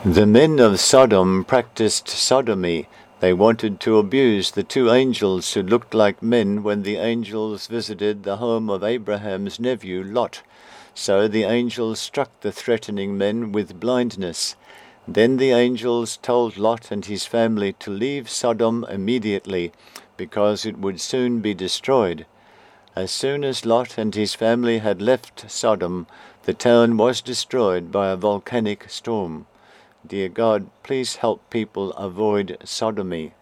The men of Sodom practiced sodomy. They wanted to abuse the two angels who looked like men when the angels visited the home of Abraham's nephew Lot. So the angels struck the threatening men with blindness. Then the angels told Lot and his family to leave Sodom immediately, because it would soon be destroyed. As soon as Lot and his family had left Sodom, the town was destroyed by a volcanic storm. Dear God, please help people avoid sodomy.